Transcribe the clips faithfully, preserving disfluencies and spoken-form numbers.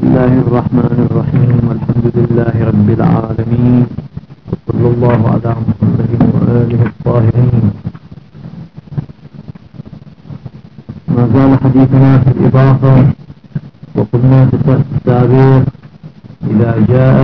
الله الرحمن الرحيم والحمد لله رب العالمين وصلى الله على محمد وآله الطاهرين. ما زال حديثنا في الإضافة، وقلنا في الدرس السابق إذا جاء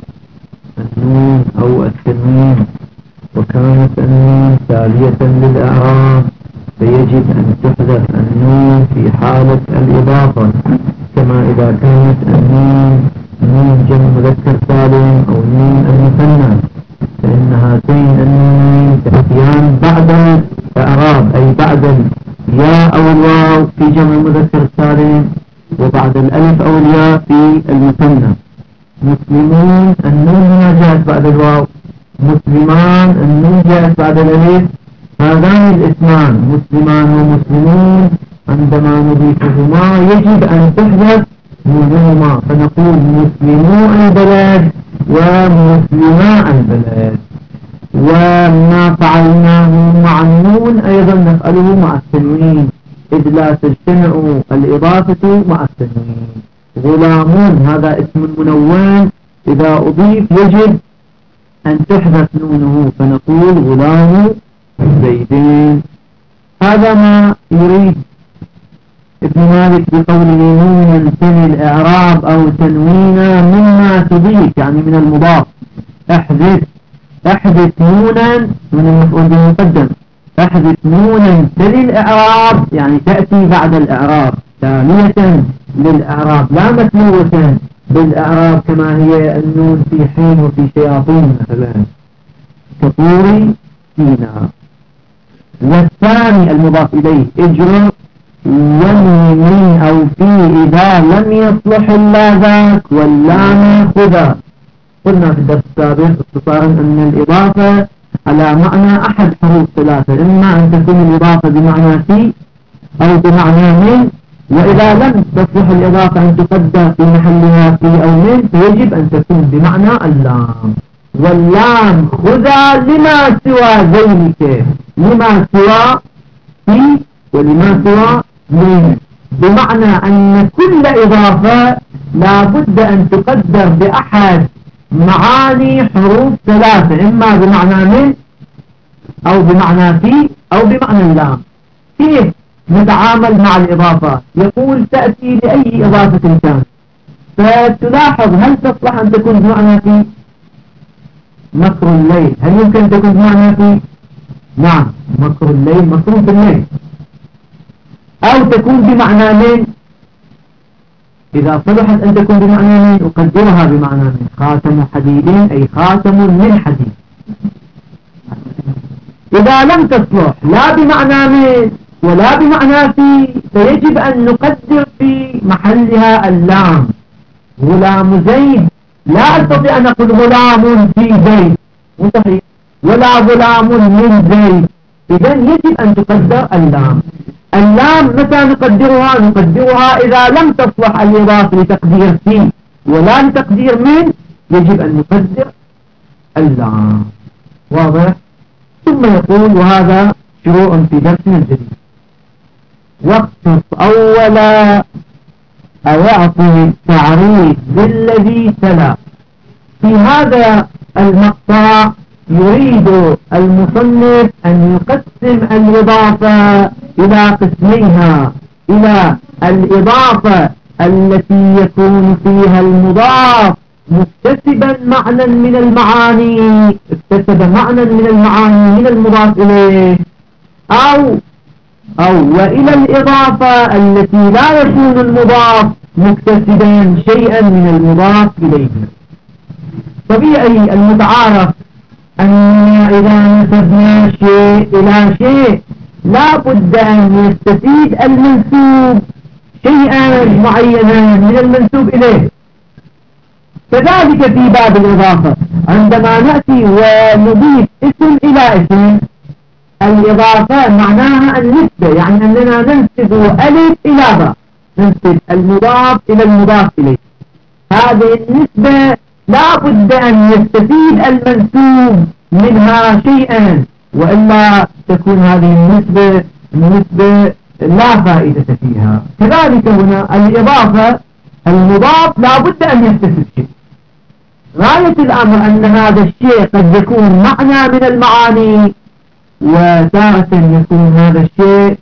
النون أو التنوين وكانت النون تالية للإعراب فيجب أن تحذف النون في حالة الإضافة، كما إذا كانت النون نون جمع مذكر سالم أو نون المثنى، فإن هاتين النونين تأتيان بعد الإعراب، أي بعد الياء أو الواو في جمع المذكر السالم وبعد الألف أو الياء في المثنى. مسلمون النون هنا جاءت بعد الواو، مسلمان النون جاءت بعد الألف. هذان الاسمان مسلمان ومسلمون عندما نضيفهما يجب أن تحذف نونهما، فنقول مسلمو البلد ومسلما البلد. وما فعلناه مع النون أيضا نفعله مع التنوين، إذ لا تجتمع الإضافة مع التنوين. غلامون هذا اسم منون، إذا أضيف يجب أن تحذف نونه، فنقول غلام زيدين. هذا ما يريد ابن مالك بقوله نونا تني الإعراب أو تنوينا مما تضيف، يعني من المضاف. احذف احذف نونا من المفعول به المقدم، احذف نونا تلي الإعراب يعني تأتي بعد الإعراب تالية للإعراب لا متلوة بالإعراب، كما هي النون في حين وفي شياطين مثلا كطوري سينا. والثاني المضاف إليه اجرى ومن أو في إذا لم يصلح إلا ذاك واللام خذا. قلنا في الدرس السابق اختصارا أن الإضافة على معنى أحد حروف ثلاثة، إما أن تكون الإضافة بمعنى في أو بمعنى من، وإذا لم تصلح الإضافة أن تقدر في محلها في أو من فيجب أن تكون بمعنى اللام. واللام خذا لما سوى ذلك، لما سوى في ولما سوى من، بمعنى أن كل إضافة لا بد أن تقدر بأحد معاني حروف ثلاثة، إما بمعنى من أو بمعنى في أو بمعنى اللام. كيف نتعامل مع الإضافات؟ يقول تأتي لأي إضافة كان، فتلاحظ هل تصلح أن تكون بمعنى في؟ مكر الليل هل يمكن أن تكون بمعنى في؟ نعم، مكر الليل مكر في الليل. أو تكون بمعنى من، إذا صلحت أن تكون بمعنى من أقدرها بمعنى من، خاتم حديد أي خاتم من حديد. إذا لم تصلح لا بمعنى من ولا بمعنى في فيجب أن نقدر في محلها اللام. غلام زيد لا أستطيع أن أقول غلام في زيد مستحيل، ولا غلام من زيد، إذن يجب أن تقدر اللام. اللام متى نقدرها؟ نقدرها إذا لم تصلح الإضافة لتقدير في ولا لتقدير من، يجب أن نقدر اللام. واضح؟ ثم يقول وهذا شروع في درسنا الجديد. واقتص أولا أو أعطي التعريف بالذي تلا. في هذا المقطع يريد المصنف أن يقسم الإضافة إلى قسميها، إلى الإضافة التي يكون فيها المضاف مكتسبا معنى من المعاني، اكتسب معنى من المعاني من المضاف إليه، أو أو وإلى الإضافة التي لا يكون المضاف مكتسبا شيئا من المضاف إليه. طبيعي المتعارف أن إذا نسبنا شيء إلى شيء لا بد أن يستفيد المنسوب شيئا معينا من المنسوب إليه. كذلك في باب الإضافة عندما نأتي ونضيف اسم إلى اسم، الإضافة معناها النسبة، يعني أننا ننسب ألف إلى باء، ننسب المضاف إلى المضاف إليه. هذه النسبة لا بد أن يستفيد المنسوب منها شيئا، وإلا تكون هذه النسبة نسبة لا فائدة فيها. كذلك هنا الإضافة المضاف لا بد أن يكتسب شيء. غاية الأمر أن هذا الشيء قد يكون معنى من المعاني، وتارة يكون هذا الشيء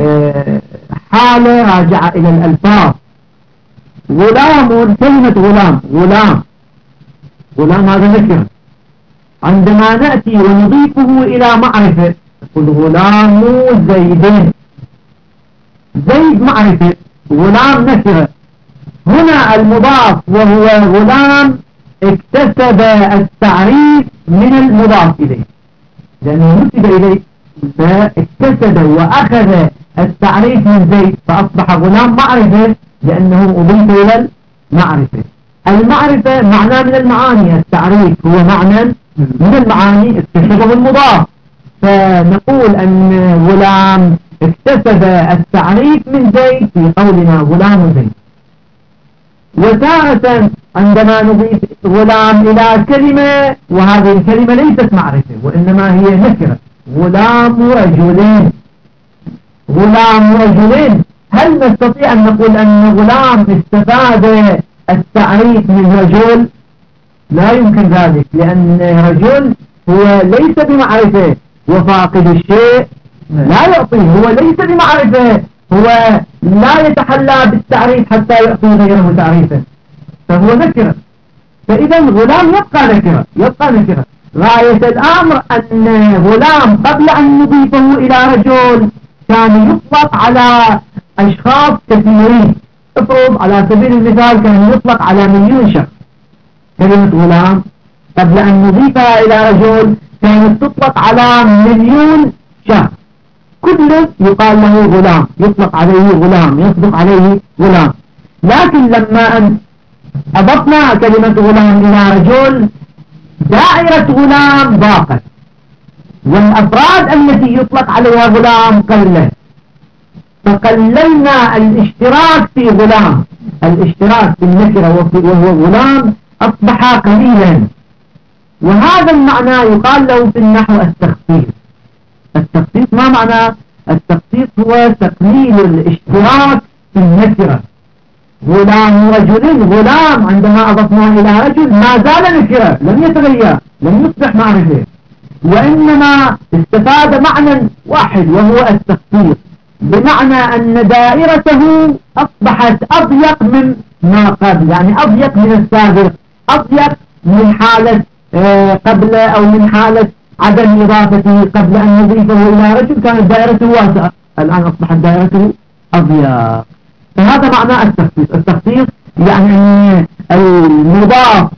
حالة راجعة إلى الألفاظ. غلام، كلمة غلام، غلام غلام هذا نكرة. عندما نأتي ونضيفه إلى معرفة نقول غلام زيد، زيد معرفة، غلام نكرة. هنا المضاف وهو غلام اكتسب التعريف من المضاف إليه، لأنه نسب إليه فاكتسب وأخذ التعريف من زيد فأصبح غلام معرفة لأنه أضيف إلى المعرفة. المعرفة معنى من المعاني، التعريف هو معنى من المعاني اكتسبه المضاف، فنقول أن غلام اكتسب التعريف من زيد في قولنا غلام زيد. وتارة عندما نضيف غلام إلى كلمة وهذه الكلمة ليست معرفة وإنما هي نكرة، غلام رجلين، غلام رجلين، هل نستطيع أن نقول أن غلام استفاد التعريف من رجل؟ لا يمكن ذلك، لأن رجل هو ليس بمعرفة، وفاقد الشيء لا يعطيه، هو ليس بمعرفة، هو لا يتحلى بالتعريف حتى يعطي غيره تعريفا، فهو نكرة. فإذا غلام يبقى نكرة، يبقى نكرة. غاية الأمر أن غلام قبل أن نضيفه إلى رجل كان يطلق على أشخاص كثيرين. افرض على سبيل المثال كان يطلق على مليون شخص. كلمة غلام قبل أن نضيفها إلى رجل كانت تطلق على مليون شخص، كل يقال له غلام، يطلق عليه غلام، يصدق عليه غلام. لكن لما أن أضفنا كلمة غلام إلى رجل دائرة غلام ضاقت، والأفراد التي يطلق عليها غلام قلت، فقللنا الاشتراك في غلام، الاشتراك في النكرة وهو غلام أصبح قليلا. وهذا المعنى يقال له في النحو التخصيص. التخصيص ما معنى؟ التخصيص هو تقليل الاشتراك في النكرة. غلام رجل، غلام عندما أضفناه إلى رجل ما زال نكرة، لم يتغير، لم يصبح معرفة، وإنما استفاد معنى واحد وهو التخصيص، بمعنى أن دائرته أصبحت أضيق من ما قبل، يعني أضيق من السابق، أضيق من حالة قبل أو من حالة عدم إضافته. قبل أن نضيفه إلى رجل كانت دائرته واسعة، الآن أصبحت دائرته أضيق. فهذا معنى التخصيص. التخصيص يعني أن المضاف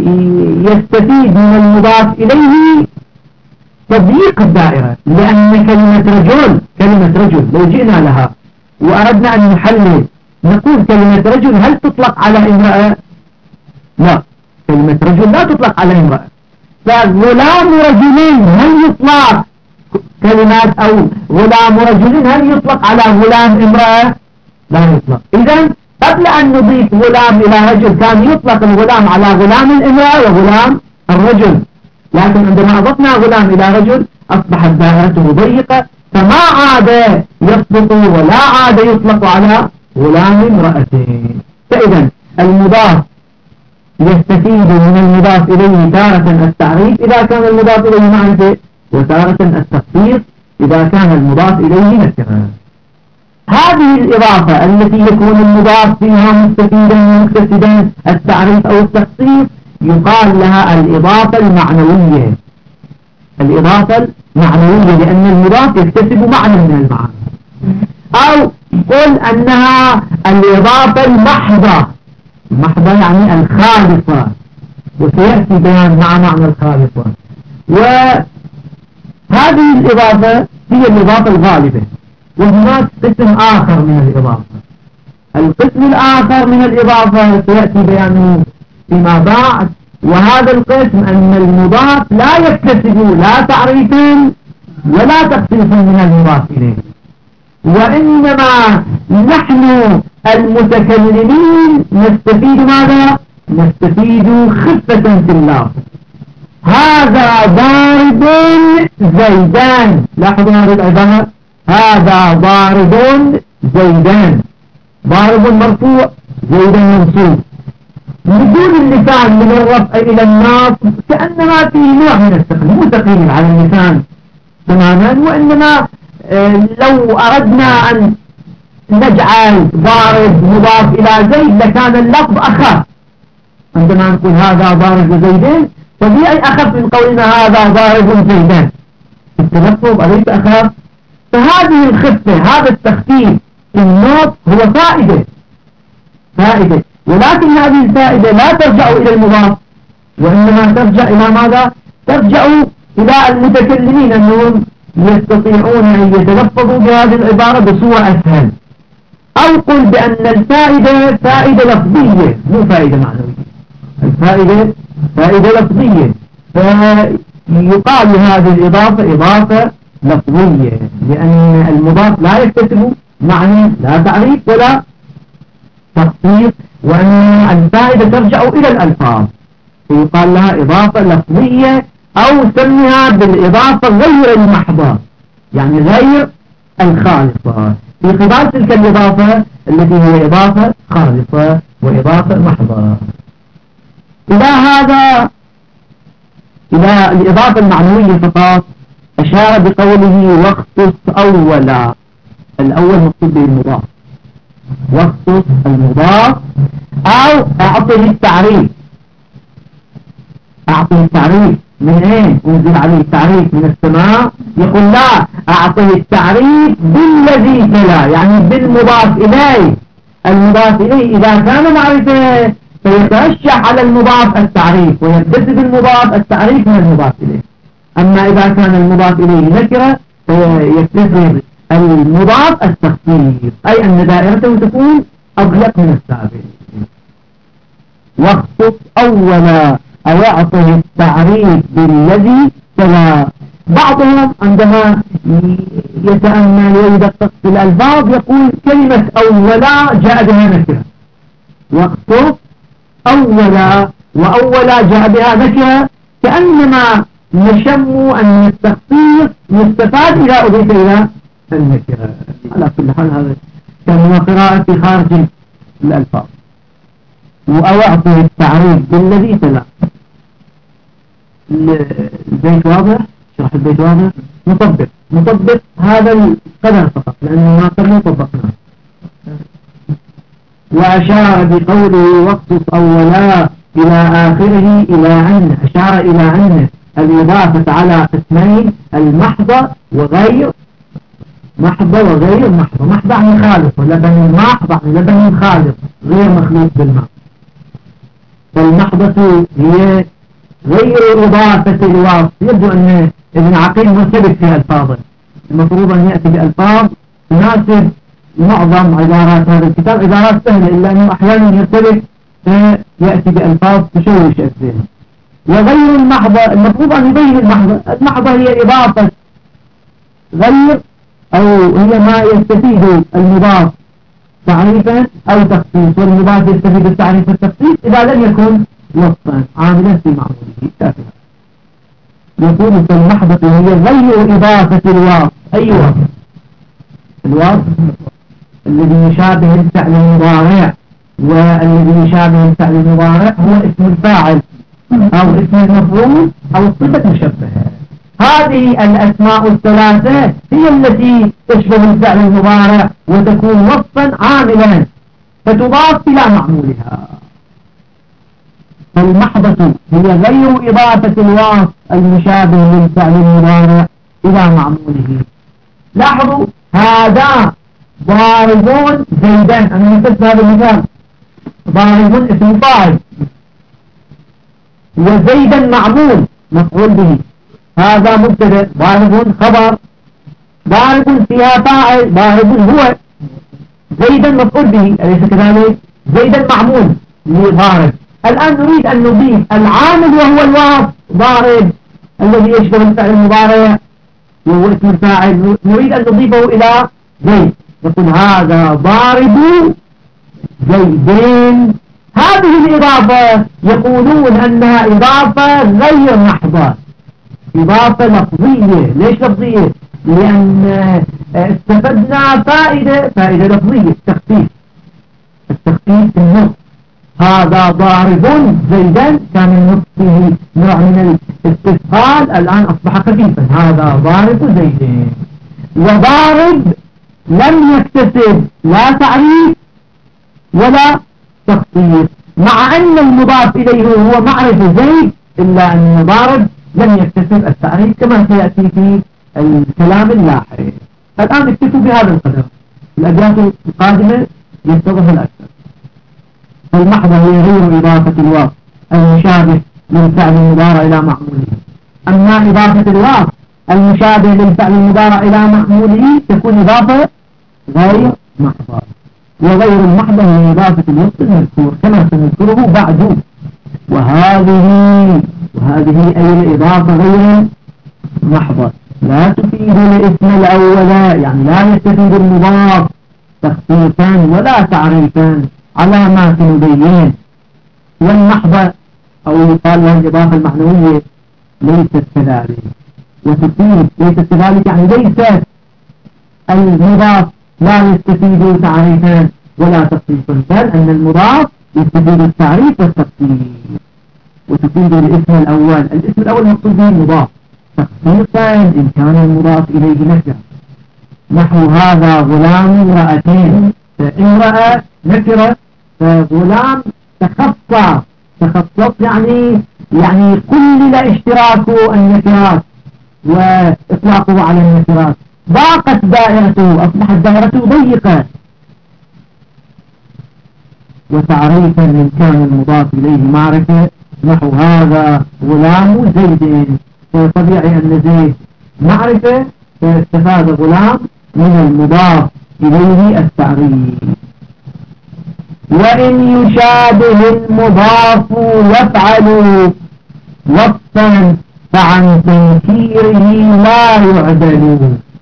يستفيد من المضاف إليه تضييق الدائرة، لأن كلمة رجل كلمة رجل لو جئنا لها وأردنا أن نحلل نقول كلمة رجل هل تطلق على امرأة؟ لا، كلمة رجل لا تطلق على امرأة. فغلام رجلين هل يطلق كلمات أو غلام رجل هل يطلق على غلام امرأة؟ لا يطلق. إذن قبل أن نضيف غلام إلى رجل كان يطلق الغلام على غلام الامرأة وغلام الرجل، لكن عندما أضفنا غلام إلى رجل أصبحت دائرته ضيقة، فما عاد يصدق ولا عاد يطلق على غلام امرأتين. فإذا المضاف يستفيد من المضاف إليه تارة التعريف إذا كان المضاف إليه معرفة، وتارة التخصيص إذا كان المضاف إليه نكرة. هذه الإضافة التي يكون المضاف فيها مستفيدا ومكتسبا التعريف أو التخصيص يقال لها الإضافة المعنوية. الإضافة المعنوية لأن المضاف يكتسب معنى من المعاني. أو قل أنها الإضافة المحضة، المحضة يعني الخالصة، وسيأتي بيان مع معنى الخالصة. وهذه الإضافة هي الإضافة الغالبة، وهناك قسم آخر من الإضافة. القسم الآخر من الإضافة سيأتي بيانه فيما بعد، وهذا القسم أن المضاف لا يكتسب لا تعريفا ولا تخصيصا من المضاف إليه، وإنما نحن المتكلمين نستفيد ماذا؟ نستفيد خفة في اللفظ. هذا ضارب زيدان، لاحظوا هذه العبارة، هذا ضارب زيدان، ضارب مرفوع زيدا منصوب بدون اللسان من الرفع إلى النصب كأنما فيه نوع من الثقل، مو ثقيل على اللسان تماما، وإنما لو أردنا أن نجعل ضارب مضاف إلى زيد لكان اللفظ أخف. عندما نقول هذا ضارب زيدين طبيعي أخف من قولنا هذا ضارب زيدان، التلفظ أليس أخف؟ فهذه الخفة، هذا التخفيف في النطق هو فائدة فائدة ولكن هذه الفائدة لا ترجع إلى المضاف، وإنما ترجع إلى ماذا؟ ترجع إلى المتكلمين أنهم يستطيعون أن يتلفظوا بهذه العبارة بصورة أسهل. أو قل بأن الفائدة فائدة لفظية مو فائدة معنوية، الفائدة فائدة لفظية، فيقال لهذه الإضافة إضافة لفظية، لأن المضاف لا يكتسب معنى لا تعريف ولا تخصيص، وأن الفائدة ترجع إلى الألفاظ فيقال لها إضافة لفظية، أو سميها بالإضافة غير المحضة، يعني غير الخالصة، في خلال تلك الإضافة التي هي إضافة خالصة وإضافة محضة. إلى هذا إلى الإضافة المعنوية فقط أشار بقوله واخصص أولا، الأول مقصود به المضاف، واخصص المضاف أو أعطه التعريف. أعطه التعريف من ايه؟ انزل عليه التعريف من السماء؟ يقول لا، أعطه التعريف بالذي تلا، يعني بالمضاف إليه. المضاف إليه إذا كان معرفة فيترشح على المضاف التعريف ويكتسب المضاف التعريف من المضاف إليه. أما إذا كان المضاف إليه نكرة فيكتسب المضاف التخصيص، أي أن دائرته تكون أضيق من السابق. واخصص أولا أو أعطه التعريف بالذي تلا. بعضهم عندما يتأمل ويدقق في الألفاظ يقول كلمة أولا جاء بها نكرة، واخصص أولا وأولا جاء بها نكرة، كأنما نشم أن التخصيص مستفاد إلى أضيف إلى النكرة. على كل حال هذا كان قراءة في خارج الألفاظ. وأعطه التعريف بالذي تلا. البيت واضح؟ شرح البيت واضح؟ نطبق نطبق هذا القدر فقط لأنه ما قدر طبقناه. وأشار بقوله واخصص أولا إلى آخره إلى أن، أشار إلى أن الإضافة على قسمين، المحضة وغير محضة وغير محضة. محضة يعني خالصة، لبن محضة يعني لبن خالص غير مخلوط بالماء. فالمحضة هي غير إضافة الوصف. يبدو أن ابن عقيل مرتبط في ألفاظه، المفروض أن يأتي بألفاظ تناسب معظم عبارات هذا الكتاب، عبارات سهلة إلا أنه أحيانا يرتبط فيأتي بألفاظ تشوش الذهن. وغير المحضة المفروض أن يبين المحضة. المحضة هي إضافة غير أو هي ما يستفيد المضاف تعريفا أو تخصيص، والمضاف يستفيد التعريف والتخصيص إذا لم يكن وصفا عاملا في معموله كافرا. يقول فالمحضة هي غير إضافة الوصف. أي وصف؟ الوصف الذي يشابه الفعل المضارع، والذي يشابه الفعل المضارع هو اسم الفاعل أو اسم المفعول أو الصفة المشبهة. هذه الأسماء الثلاثة هي التي تشبه الفعل المضارع وتكون وصفا عاملا فتضاف إلى معمولها. فالمحضة هي غير إضافة الوصف المشابه للفعل المضارع إلى معموله. لاحظوا هذا ضاربون زيدان، أنا نفس هذا المثال، ضاربون اسم فاعل وزيدا معمول مفعول به. هذا مبتدا، ضارب خبر، ضارب فيها فاعل، ضارب هو، زيدا مفعول به أليس كذلك؟ زيدا معمول لضارب. الآن نريد أن نضيف العامل وهو الوصف ضارب الذي يشبه الفعل المضارع وهو اسم الفاعل، نريد أن نضيفه إلى زيد، نقول هذا ضارب زيدين. هذه الإضافة يقولون أنها إضافة غير محضة، إضافة لفظية. ليش لفظية؟ لأن استفدنا فائدة فائدة لفظية، تخفيف. التخفيف في النص. هذا ضارب زيدا، كان النص فيه نوع من الاستثقال، الآن أصبح خفيفا. هذا ضارب زيدين. وضارب لم يكتسب لا تعريف ولا تخصيص، مع أن المضاف إليه هو معرفة زيد، إلا أن ضارب لم يكتسب التعريف كما سيأتي في الكلام اللاحق. الآن اكتفوا بهذا القدر، الأبيات القادمة يتضح الأكثر. فالمحضة هي غير إضافة الواو المشابه للفعل المضارع إلى معموله. أما إضافة الواو المشابه للفعل المضارع إلى معموله تكون إضافة غير محضة، وغير المحضة هي إضافة الوصف المذكور كما سنذكره بعد. وهذه وهذه أي الإضافة غير محضة لا تفيد الاسم الأول، يعني لا يستفيد المضاف تخصيصا ولا تعريفا على ما سنبين. والمحضة أو يقال لها الإضافة المعنوية ليست كذلك، وتفيد ليست كذلك يعني ليست المضاف لا يستفيد تعريفا ولا تخصيصا، بل أن المضاف يستفيد التعريف والتخصيص. وتفيد الاسم الأول، الاسم الأول مقصود به المضاف تخصيصا إن كان المضاف إليه نكرة، نحو هذا غلام امرأتين، فامرأة نكرة فغلام تخصص تخصص يعني يعني كل اشتراك النكرات وإطلاقه على النكرات، ضاقت دائرته، أصبحت دائرته ضيقة. وتعريفا إن كان المضاف إليه معرفة، نحو هذا غلام زيد، فطبيعي أن زيد معرفة، فاستفاد غلام من المضاف إليه التعريف. وإن يشابه المضاف يفعل وصفا فعن تنكيره لا يعدل،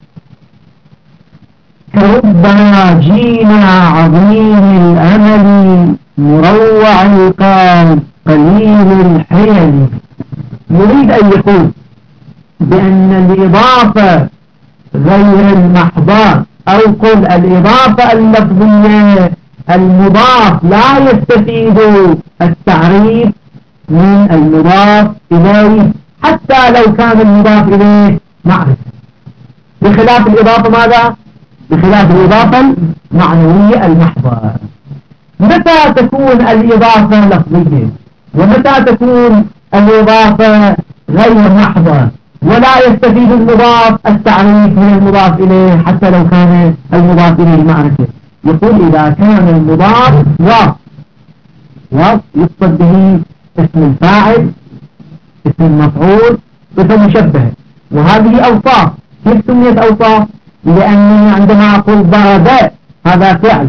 كربما جينا عظيم الأمل مروع القلب قليل الحيل. يريد أن يقول بأن الإضافة غير المحضة، أو قل الإضافة اللفظية المضاف لا يستفيد التعريف من المضاف إليه حتى لو كان المضاف إليه معرفة، بخلاف الإضافة ماذا؟ بخلاف الإضافة المعنوية المحضة. متى تكون الإضافة لفظية ومتى تكون الإضافة غير محضة ولا يستفيد المضاف التعريف من المضاف إليه حتى لو كان المضاف إليه معرفة؟ يقول إذا كان المضاف وصف وصف يقصد به اسم الفاعل، اسم المفعول، صفة مشبهة، وهذه أوصاف. كيف سميت أوصاف؟ لأنني عندما أقول ضرب هذا فعل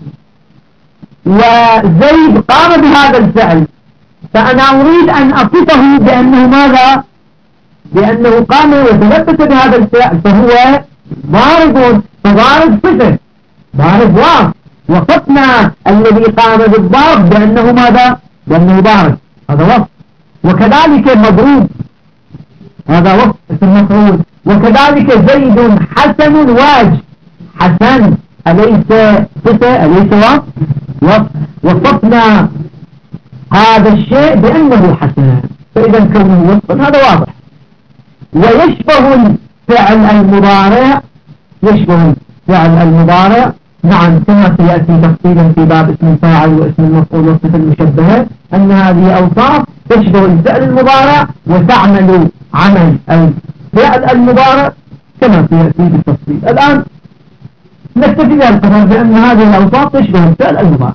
وزيد قام بهذا الفعل، فأنا أريد أن أصفه بأنه ماذا؟ بأنه قام وتلبس بهذا الفعل، فهو ضارب، فضارب صفة، ضارب واو، وصفنا الذي قام بالضرب بأنه ماذا؟ بأنه ضارب، هذا وصف. وكذلك مضروب هذا وصف اسم مفعول. وكذلك زيد حسن واج، حسن أليس صفة؟ أليس وصف؟ وصف. وصفنا هذا الشيء بأنه حسن، فإذا كونه وصفا هذا واضح. ويشبه الفعل المضارع، يشبه الفعل المضارع نعم كما سيأتي تفصيلا في باب اسم الفاعل واسم المفعول والصفة المشبهة، أن هذه أوصاف تشبه الفعل المضارع وتعمل عمل الفعل المضارع كما سيأتي بالتفصيل. الآن نكتفي بها القدر بأن هذه الأوصاف تشبه الفعل المضارع،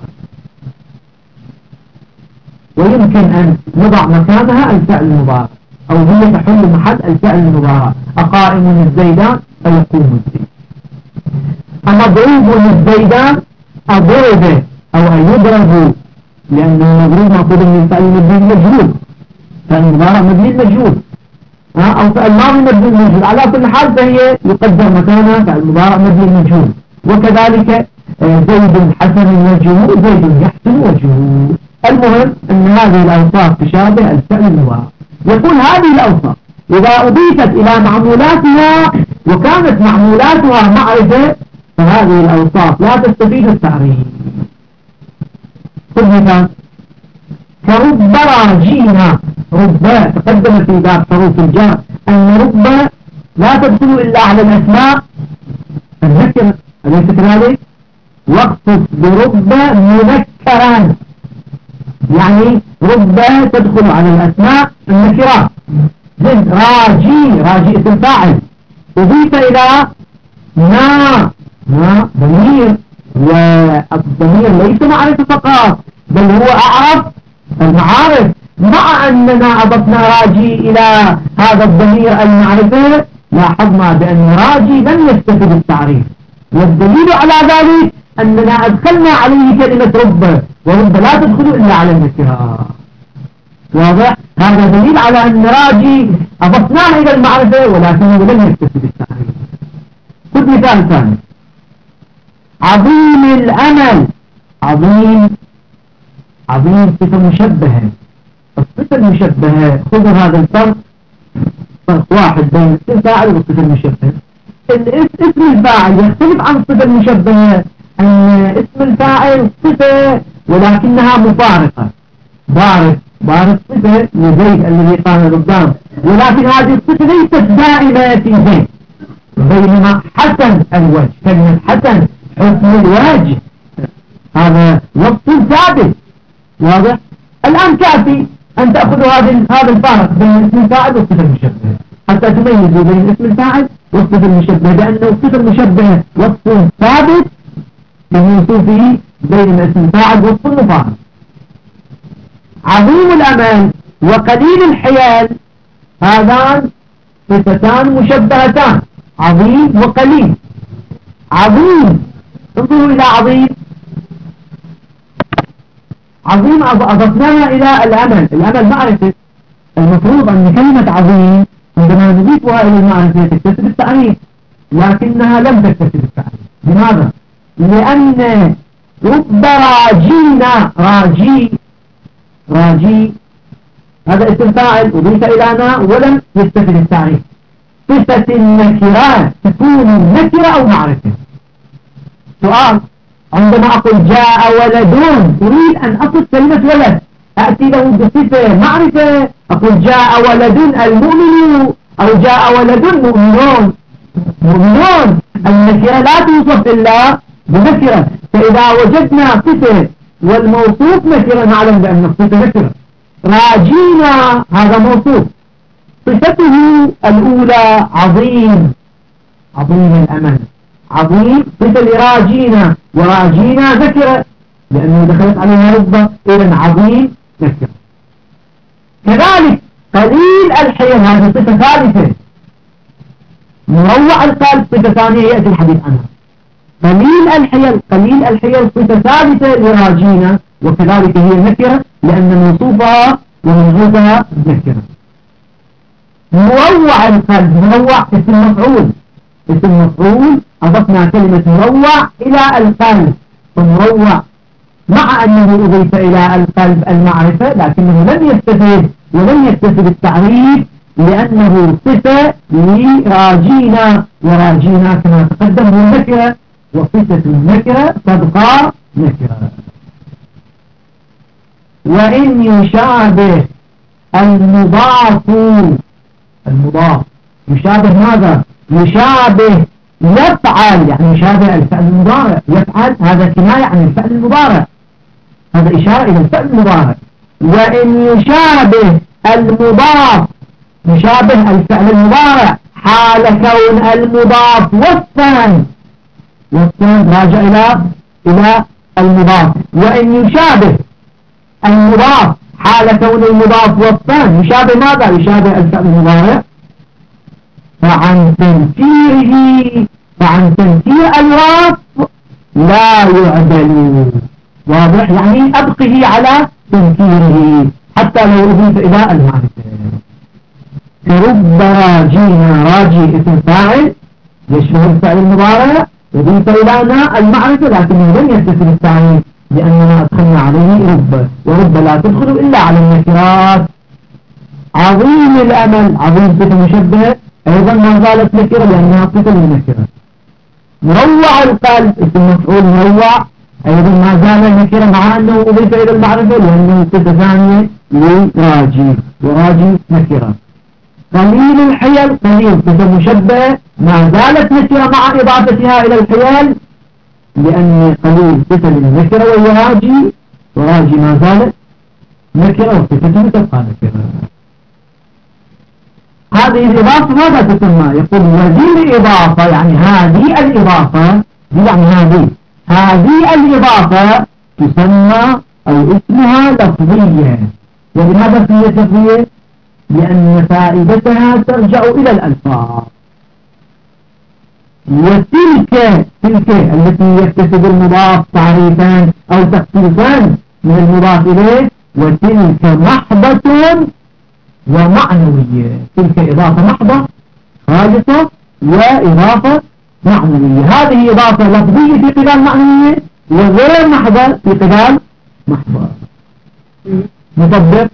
ويمكن أن نضع مكانها الفعل المضارع، أو هي تحل محل الفعل المضارع. أقائم الزيدان فيقوم الزيد، أمضروب الزيدان أضرب أو أيضرب، لأنه مضروب مأخوذ من الفعل المبني المجهول، فعل المضارع مبني المجهول أو فعل الماضي مبني المجهول. على كل حال فهي يقدر مكانها فعل المضارع مبني المجهول. وكذلك زيد حسن وجهه، زيد يحسن وجهه. المهم أن هذه الأوصاف تشابه الفعل المضارع. يقول هذه الأوصاف إذا أضيفت إلى معمولاتها وكانت معمولاتها معرفة، فهذه الأوصاف لا تستفيد التعريف. خذ مثال كرب راجينا. رب تقدم في باب حروف الجر أن رب لا تدخل إلا على الأسماء النكرة، أليس كذلك؟ واقصد برب منكرا، يعني رب تدخل على الأسماء النكرات. زين راجي، راجي اسم فاعل أضيف إلى ما، ما ضمير، والضمير ليس معرفة فقط بل هو أعرف المعارف، مع أننا أضفنا راجي إلى هذا الضمير المعرفة لاحظنا بأن راجي لم يستفد التعريف، والدليل على ذلك أننا أدخلنا عليه كلمة رب، ورب لا تدخل إلا على النكرة. واضح؟ هذا دليل على أن راجي أضفناه إلى المعرفة ولكنه لم يستفد التعريف. خذ مثال ثاني عظيم الأمل. عظيم، عظيم صفة مشبهة. الصفة المشبهة خذوا هذا الفرق، فرق واحد بين الاسم الفاعل والصفة المشبهة. اسم الفاعل يختلف عن الصفة المشبهة، أن اسم الفاعل صفة ولكنها مفارقة. بارك، بارك صفة لزيد الذي قام قدام، ولكن هذه الصفة ليست دائمة في زيد. بينما حسن الوجه، كلمة حسن حسن الوجه هذا وصف ثابت. واضح؟ الآن كافي أن تأخذوا هذا الفارق بين اسم الفاعل والصفة المشبهة حتى تميزوا بين اسم الفاعل والصفة المشبهة، لأن الصفة المشبهة وصف ثابت بموصوفه بينما اسم الفاعل وصف مفارق. عظيم الأمان وقليل الحيال هذان صفتان مشبهتان، عظيم وقليل. عظيم، انظروا إلى عظيم، عظيم أضفناها إلى الأمل. الأمل معرفة، المفروض أن كلمة عظيم عندما نضيفها إلى المعرفة تكتسب التعريف، لكنها لم تكتسب التعريف. لماذا؟ لأن رب راجينا، راجي، راجي هذا اسم فاعل أضيف إلى نا ولم يستفد التعريف. صفة النكرات تكون نكرة أو معرفة. سؤال، عندما أقول جاء ولدون أريد أن أصف كلمة ولد، أأتي له بصفة معرفة، أقول جاء ولد المؤمن أو جاء ولد مؤمنون. مؤمنون النكرة لا توصف إلا بنكرة، فإذا وجدنا صفة والموصوف نكرة نعلم بأن الصفة نكرة. راجينا هذا موصوف، صفته الأولى عظيم، عظيم الأمل، عظيم صفة لراجينا، وراجينا ذكرة لأنه دخلت عليها ربة، إذن عظيم ذكرة. كذلك قليل الحيل هذه صفة ثالثة. مروع القلب صفة ثانية يأتي الحديث عنها. قليل الحيل، قليل الحيل صفة ثالثة لراجينا، وكذلك هي نكرة لأن موصوفها ومنعوتها نكرة. مروع القلب، مروع اسم مفعول، اسم مفعول أضفنا كلمة مروع إلى القلب، فمروع مع أنه أضيف إلى القلب المعرفة لكنه لم يستفيد ولم يستفيد التعريف لأنه صفة لراجينا، وراجينا كما تقدم هو النكرة، وصفة النكرة تبقى نكرة. وإن يشابه المضاف، المضاف يشابه ماذا؟ يشابه يفعل، يعني يشابه الفعل المضارع. يفعل هذا كناية عن الفعل المضارع، هذا إشارة إلى الفعل المضارع. وإن يشابه المضاف، يشابه الفعل المضارع حال كون المضاف وصفا، وصفا راجع إلى إلى المضاف. وإن يشابه المضاف حال كون المضاف وصفا، يشابه ماذا؟ يشابه الفعل المضارع. فعن تنكيره، فعن تنكير الوصف لا يعدل. واضح؟ يعني أبقه على تنكيره حتى لو أضيف إلى المعرفة. كرب راجينا، راجي اسم فاعل يشبه الفعل المضارع، أضيف إلى المعرفة لكنه لم يتصل التعريف لأننا أدخلنا عليه رب، ورب لا تدخل إلا على النكرات. عظيم الأمل، عظيم صفة مشبهة أيضا ما زالت نكرة لأنها صفة للنكرة. مروع القلب اسم مفعول مروع أيضا ما زال النكرة مع أنه أضيف إلى المعرفة لأنه صفة ثانية لراجي، وراجي نكرة. قليل الحيل قليل صفة مشبهة ما زالت نكرة مع إضافتها إلى الحيل، لأن قليل صفة للنكرة وهي راجي، وراجي ما زالت نكرة وصفته تبقى نكرة. هذه الإضافة ماذا تسمى؟ يقول وذي الإضافة، يعني هذه الإضافة، يعني هذه هذه الإضافة تسمى أو اسمها لفظية. ولماذا هي لفظية؟ لأن فائدتها ترجع إلى الألفاظ. وتلك تلك التي يكتسب المضاف تعريفان أو تخصيصان من المضاف إليه، وتلك محضة ومعنوية. تلك إضافة محضة خالصة وإضافة معنوية. هذه إضافة لفظية في قبال معنوية، وغير محضة في قبال محضة. نطبق.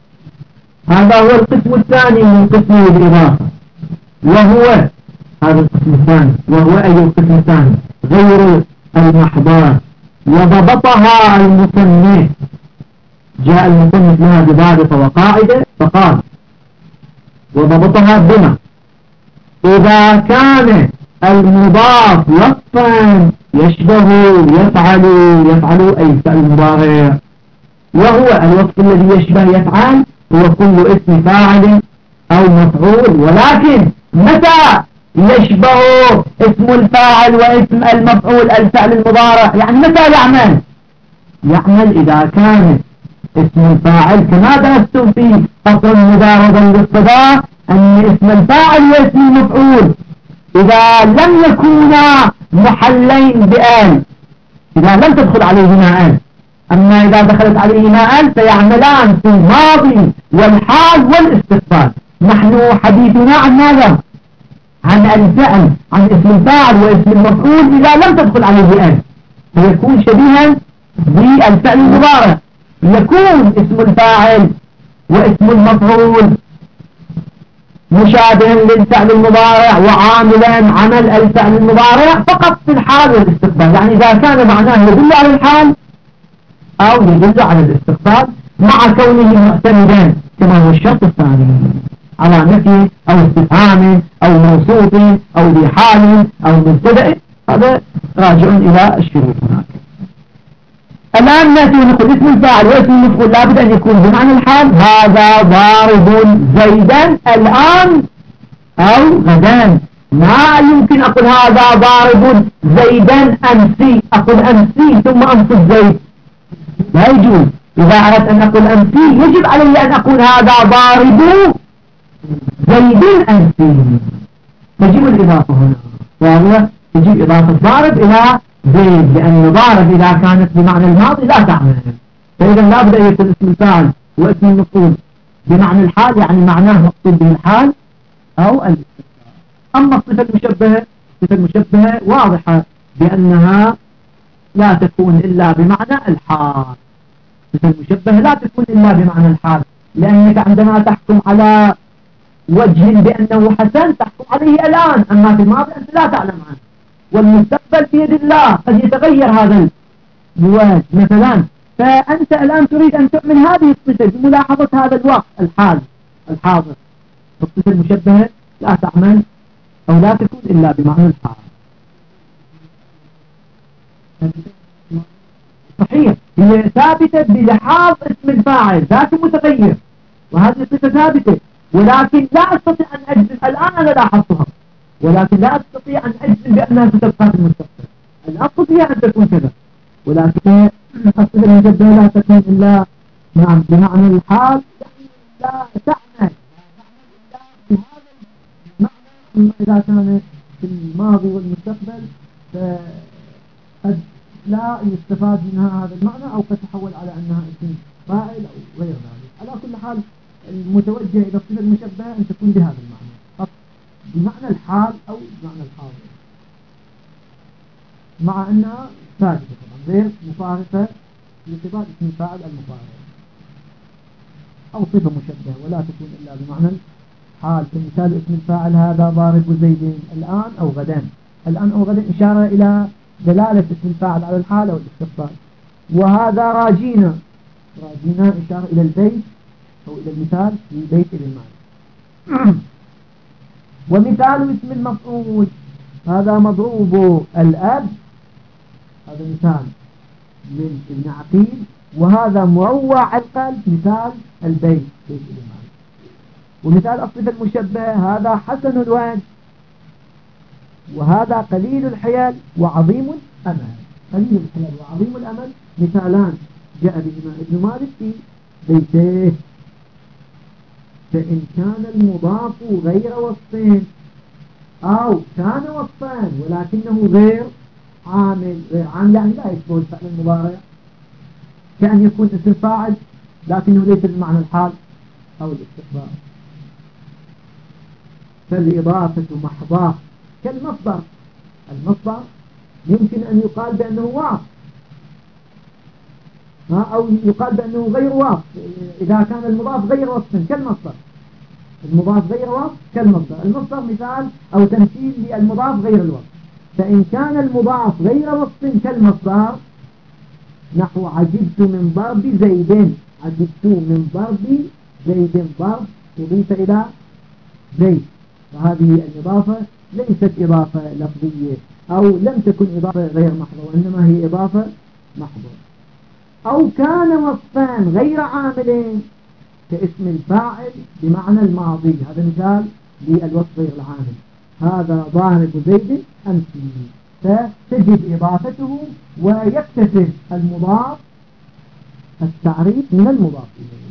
هذا هو القسم الثاني من قسم الإضافة، وهو هذا القسم الثاني، وهو أي القسم الثاني غير المحضات. وضبطها المصنف، جاء المصنف لها بضابط وقاعدة فقال وضبطها بما إذا كان المضاف وصفا يشبه يفعل يفعل أي فعل المضارع، وهو الوصف الذي يشبه يفعل هو كل اسم فاعل أو مفعول. ولكن متى يشبه اسم الفاعل واسم المفعول الفعل المضارع؟ يعني متى يعمل؟ يعمل إذا كان اسم الفاعل كما درستم في فصل مداربا للصداء أن اسم الفاعل واسم المفعول إذا لم يكونا محلين بآل، إذا لم تدخل عليهما آل، أما إذا دخلت عليهما آل فيعملان في الماضي والحال والاستقبال. نحن حديثنا عن ماذا؟ عن الفعل، عن اسم الفاعل واسم المفعول إذا لم تدخل عليه آل، فيكون شبيها بالفعل المضارع. يكون اسم الفاعل واسم المفعول مشابها للفعل المضارع وعاملا عمل الفعل المضارع فقط في الحال والاستقبال، يعني إذا كان معناه يدل على الحال أو يدل على الاستقبال مع كونه معتمدا كما هو الشرط الثاني على نفي أو استفهام أو موصوف أو ذي حال أو مبتدأ. هذا راجع إلى الشروط هناك. الآن نأتي ونقول اسم الفاعل واسم المفعول لابد أن يكون بمعنى الحال. هذا ضارب زيدا الآن أو غدا. ما يمكن أقول هذا ضارب زيدا أمسي، أقول أمسي ثم أنصب زيد، لا يجوز. إذا أردت أن أقول أمسي يجب علي أن أقول هذا ضارب زيد أمسي. تجب الإضافة هنا، وهو تجب إضافة ضارب إلى زيد، لأن ضارب إذا كانت بمعنى الماضي لا تعمل. فإذا لا بد أن يكون اسم الفاعل واسم المفعول بمعنى الحال، يعني معناه مقصود به الحال أو الاستقبال. أما الصفة المشبهة، الصفة المشبهة واضحة بأنها لا تكون إلا بمعنى الحال. الصفة المشبهة لا تكون إلا بمعنى الحال، لأنك عندما تحكم على وجه بأنه حسن تحكم عليه الآن، أما في الماضي أنت لا تعلم عنه، والمستقبل في يد الله قد يتغير هذا الوجه مثلا. فأنت الآن تريد أن تعمل هذه الصفة بملاحظة هذا الوقت الحال الحاضر. الصفة المشبهة لا تعمل أو لا تكون إلا بمعنى الحال. صحيح، هي ثابتة بلحاظ اسم الفاعل ذات متغير، وهذه الصفة ثابتة، ولكن لا أستطيع أن أجزم الآن. أنا لاحظتها، ولكن لا أستطيع أن أجزم بأنها ستبقى في المستقبل. الأصل فيها أن تكون كذا، ولكن الصفة المشبهة لا تكون إلا نعم بمعنى الحال، يعني لا تعمل إلا بهذا المعنى. أما إذا كان في الماضي والمستقبل فقد لا يستفاد منها هذا المعنى، أو قد تحول على أنها اسم فاعل أو غير ذلك. على كل حال المتوجه إلى الصفة المشبهة أن تكون بهذا المعنى فقط، بمعنى الحال أو بمعنى الحاضر، مع أنها ثابتة طبعا غير مفارقة لقبال اسم الفاعل المفارق. أو صفة مشبهة ولا تكون إلا بمعنى الحال، كمثال اسم الفاعل هذا ضارب زيد الآن أو غدا. الآن أو غدا إشارة إلى دلالة اسم الفاعل على الحالة والاستقبال. وهذا راجينا، راجينا إشارة إلى البيت أو إلى المثال في بيت ابن مالك. ومثال اسم المفعول هذا مضروب الأب، هذا مثال من ابن عقيل. وهذا مروع القلب مثال البيت بيت ابن مالك. ومثال الصفة المشبه هذا حسن الوجه، وهذا قليل الحيل وعظيم الأمل. قليل الحيل وعظيم الأمل مثالان جاء بهما ابن مالك في بيته. فإن كان المضاف غير وصفين أو كان وصفان ولكنه غير عامل، غير عامل يعني لا يشبه الفعل المضارع، كأن يكون اسم فاعل لكنه ليس بمعنى الحال أو الاستقبال. فالإضافة محضاة كالمصدر. المصدر يمكن أن يقال بأنه واصف أو يقال بأنه غير واصف إذا كان المضاف غير وصف كالمصدر. المضاف غير وصف كالمصدر. المصدر مثال أو تمثيل للمضاف غير الوصف. فإن كان المضاف غير وصف كالمصدر نحو عجبت من ضرب زيد. عجبت من ضرب زيد، ضرب يضيف إلى زيد، وهذه الإضافة ليست إضافة لفظية أو لم تكن إضافة غير محضة، وإنما هي إضافة محضة. أو كان وصفان غير عاملين كاسم الفاعل بمعنى الماضي، هذا مثال للوصف غير العامل. هذا ضارب زيد أمسي، فتجد إضافته ويكتسب المضاف التعريف من المضاف إليه.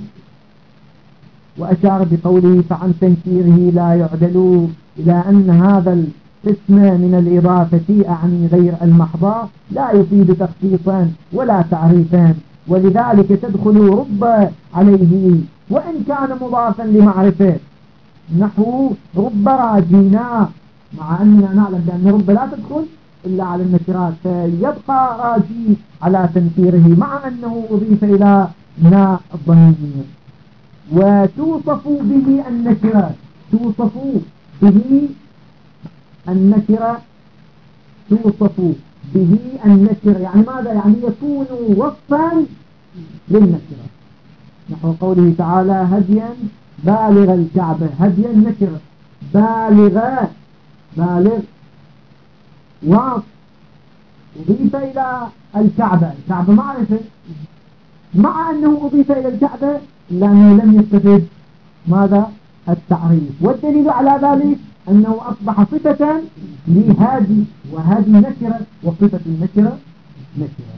وأشار بقوله فعن تنكيره لا يعدل إلى أن هذا الاسم من الإضافة أعني غير المحضة لا يفيد تخصيصا ولا تعريفا، ولذلك تدخل رب عليه وإن كان مضافا لمعرفة. نحو رب راجينا، مع أننا نعلم بأن رب لا تدخل إلا على النكرات، فيبقى راجي على تنكيره مع أنه أضيف إلى ناء الضمير. وتوصف به النكرة، توصف به النكرة، توصف به النكرة يعني ماذا؟ يعني يكون وصفا للنكرة. نحو قوله تعالى هديا بالغ الكعبة، هديا نكرة، بالغ بالغ وصف أضيف إلى الكعبة، الكعبة معرفة، مع أنه أضيف إلى الكعبة لأنه لم يستفد ماذا؟ التعريف. والدليل على ذلك أنه أصبح صفة لهذه، وهذه نكرة وصفة النكرة نكرة.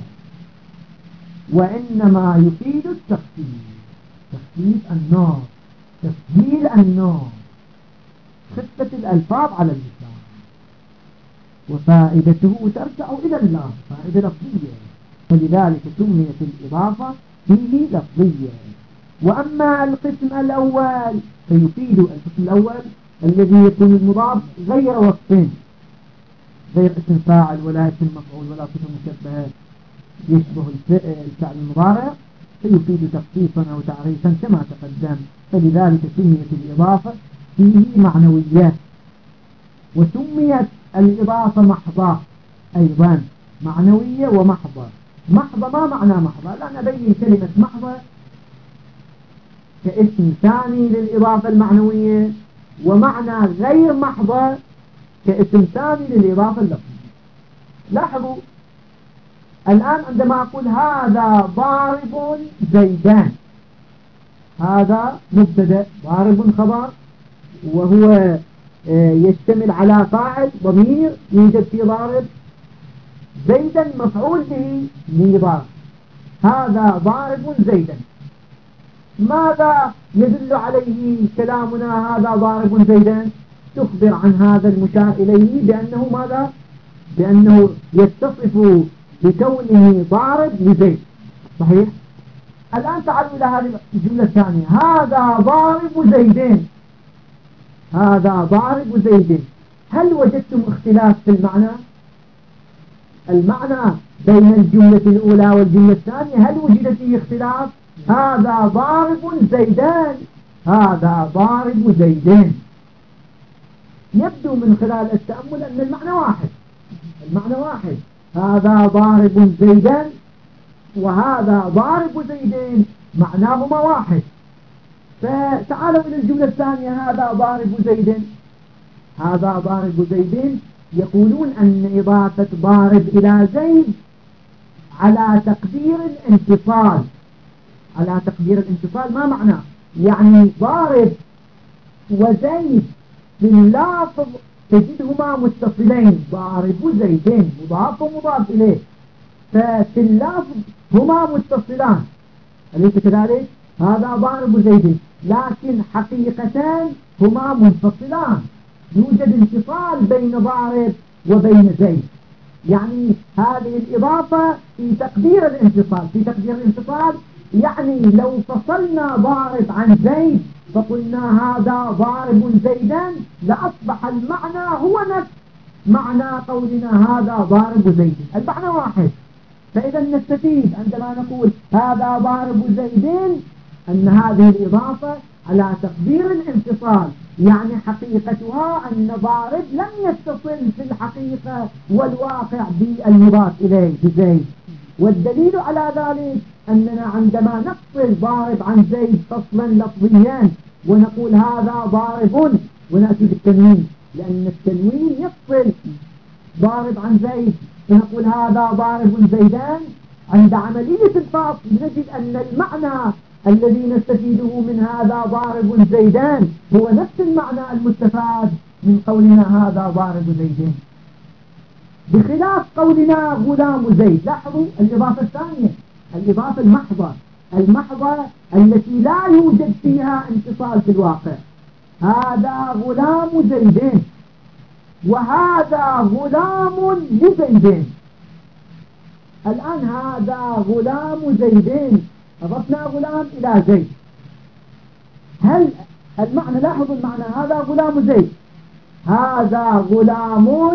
وإنما يفيد التخفيف، تخفيف النار، تسهيل النار، خفة الألفاظ على اللسان، وفائدته ترجع إلى الله، فائدة لفظية، فلذلك سميت الإضافة فيه لفظية. وأما القسم الأول فيفيد القسم الأول الذي يكون المضاف غير وصف، غير اسم فاعل ولا اسم مفعول ولا صفة مشبهة يشبه الفعل المضارع، فيفيد تخصيصا أو تعريفا كما تقدم. فلذلك سميت الإضافة فيه معنويات. وسميت الإضافة محضة أيضا، معنوية ومحضة. محضة ما معنى محضة؟ لأن أبين كلمة محضة كاسم ثاني للإضافة المعنوية، ومعنى غير محضة كاسم ثاني للإضافة اللفظية. لاحظوا الآن عندما أقول هذا ضارب زيدان، هذا مبتدأ، ضارب خبر، وهو يشتمل على فاعل ضمير يوجد في ضارب، زيدا مفعول به لضارب، هذا ضارب زيدا. ماذا يدل عليه كلامنا هذا ضارب زيدا؟ تخبر عن هذا المشار إليه بأنه ماذا؟ بأنه يتصف بكونه ضارب لزيد، صحيح؟ الآن تعالوا إلى هذه الجملة الثانية، هذا ضارب زيدين، هذا ضارب زيدين. هل وجدتم اختلاف في المعنى؟ المعنى بين الجملة الأولى والجملة الثانية هل وجد فيه اختلاف؟ هذا ضارب زيدان، هذا ضارب زيدين. يبدو من خلال التأمل أن المعنى واحد، المعنى واحد، هذا ضارب زيدا وهذا ضارب زيدين معناهما واحد. فتعالوا إلى الجملة الثانية، هذا ضارب زيد، هذا ضارب زيد. يقولون أن إضافة ضارب إلى زيد على تقدير الانفصال. على تقدير الانفصال ما معناه؟ يعني ضارب وزيد في اللافظ تجدهما متصلين، ضارب زيدين مضاف ومضاف إليه، ففي اللفظ هما متصلان، أليس كذلك؟ هذا ضارب زيد، لكن حقيقتان هما منفصلان، يوجد انفصال بين ضارب وبين زيد. يعني هذه الإضافة في تقدير الانفصال، في تقدير الانفصال يعني لو فصلنا ضارب عن زيد فقلنا هذا ضارب زيدا لأصبح المعنى هو نفس معنى قولنا هذا ضارب زيد، المعنى واحد. فإذا نستفيد عندما نقول هذا ضارب زيدين أن هذه الإضافة على تقدير الانفصال، يعني حقيقتها أن ضارب لم يتصل في الحقيقة والواقع بالمضاف إليه بزيد. والدليل على ذلك أننا عندما نفصل ضارب عن زيد فصلا لفظيا ونقول هذا ضارب ونأتي بالتنوين، لأن التنوين يفصل ضارب عن زيد، فنقول هذا ضارب زيدان. عند عملية الفصل نجد أن المعنى الذي نستفيده من هذا ضارب زيدان هو نفس المعنى المستفاد من قولنا هذا ضارب زيدين، بخلاف قولنا غلام زيد. لاحظوا الإضافة الثانية، الإضافة المحضة، المحضة التي لا يوجد فيها انفصال في الواقع. هذا غلام زيدين وهذا غلام لزيدين. الآن هذا غلام زيدين، أضفنا غلام إلى زيد، هل المعنى، لاحظوا المعنى، هذا غلام زيد، هذا غلام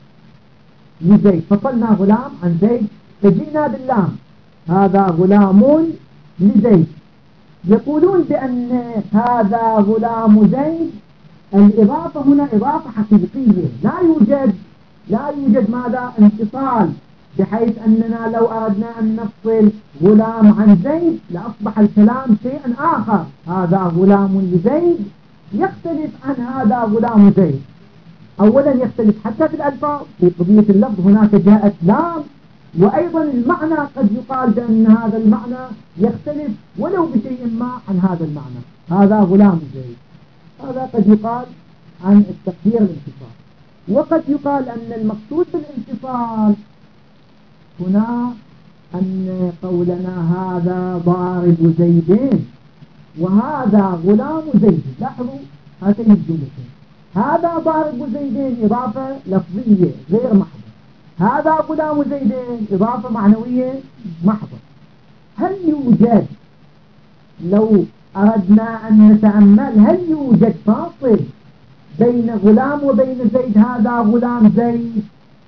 لزيد، فصلنا غلام عن زيد فجئنا باللام، هذا غلام لزيد. يقولون بأن هذا غلام زيد الإضافة هنا إضافة حقيقية، لا يوجد لا يوجد ماذا انفصال، بحيث أننا لو أردنا أن نفصل غلام عن زيد لأصبح الكلام شيئا آخر. هذا غلام لزيد يختلف عن هذا غلام زيد. أولا يختلف حتى في الألفاظ، في قضية اللفظ هناك جاءت لام، وأيضا المعنى قد يقال بأن هذا المعنى يختلف ولو بشيء ما عن هذا المعنى. هذا غلام زيد، هذا قد يقال عن التقدير الانفصال، وقد يقال أن المقصود بالانفصال هنا أن قولنا هذا ضارب زيدين وهذا غلام زيد. لاحظوا هاتين الجملتين، هذا ضارب زيدين إضافة لفظية غير محضة، هذا غلام زيدين إضافة معنوية محضة. هل يوجد، لو أردنا أن نتأمل، هل يوجد فاصل بين غلام وبين زيد؟ هذا غلام زيد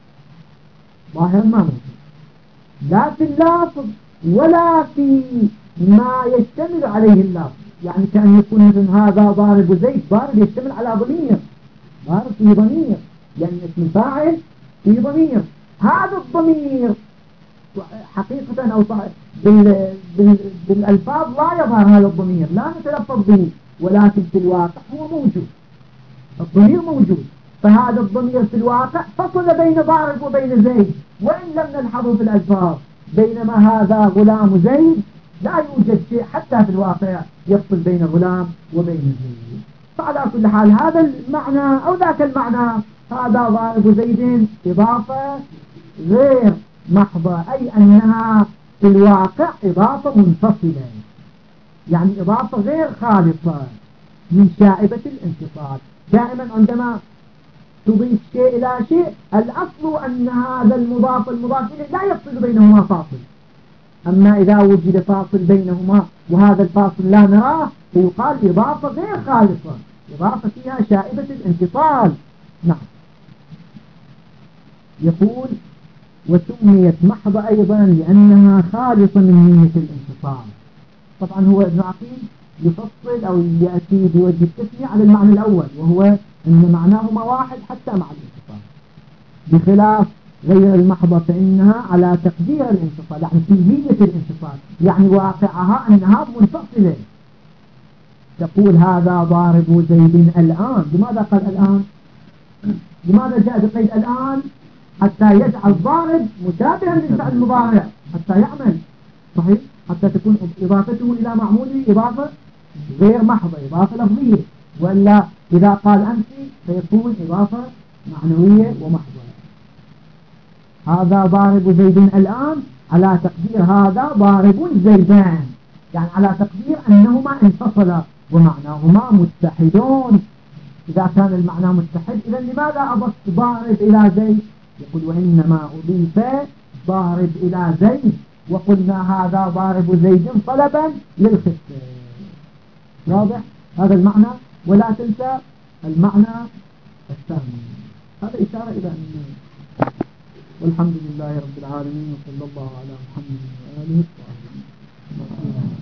ظاهر ما موجود، لا في اللفظ ولا في ما يشتمل عليه اللفظ. يعني كأن يكون مثل هذا ضارب زيد، ضارب يشتمل على ضمير، ضارب في ضمير، لأن اسم الفاعل في ضمير، هذا الضمير حقيقة أو بال... بال... بالألفاظ لا يظهر هذا الضمير، لا نتلفظ به، ولكن في الواقع هو موجود، الضمير موجود. فهذا الضمير في الواقع فصل بين ضارب وبين زيد وإن لم نلحظه في الألفاظ، بينما هذا غلام زيد لا يوجد شيء حتى في الواقع يفصل بين غلام وبين زيد. فعلى كل حال هذا المعنى أو ذاك المعنى، هذا ضارب زيد إضافة غير محضة، أي أنها في الواقع إضافة منفصلة، يعني إضافة غير خالصة من شائبة الانفصال. دائما عندما تضيف شيء إلى شيء الأصل أن هذا المضاف المضاف إليه لا يفصل بينهما فاصل، أما إذا وجد فاصل بينهما وهذا الفاصل لا نراه يقال إضافة غير خالصة، إضافة فيها شائبة الانفصال. نعم. يقول وسميت محضة أيضا لأنها خالصة من نية الانفصال. طبعا هو ابن عقيل يفصل أو يأتي بوجه التثنية على المعنى الأول، وهو أن معناهما واحد حتى مع الانفصال، بخلاف غير المحضة فإنها على تقدير الانفصال، يعني كمية الانفصال، يعني واقعها أنها منفصلة. تقول هذا ضارب زيد الآن. لماذا قال الآن؟ لماذا جاء بقيد الآن؟ حتى يجعل ضارب مشابها للفعل المضارع حتى يعمل صحيح، حتى تكون إضافته إلى معموله إضافة غير محضة، إضافة لفظية، وإلا إذا قال أنت سيكون إضافة معنوية ومحضة. هذا ضارب زيد الآن على تقدير هذا ضارب زيدان، يعني على تقدير أنهما انفصلا ومعناهما متحدون. إذا كان المعنى متحد إذا لماذا أضفت ضارب إلى زيد؟ يقول وإنما أضيف ضارب إلى زيد وقلنا هذا ضارب زيد طلبا للخصم. واضح هذا المعنى؟ ولا تنسى المعنى الثاني. هذا إشارة إلى أن والحمد لله رب العالمين وصلى الله على محمد وآله وصحبه.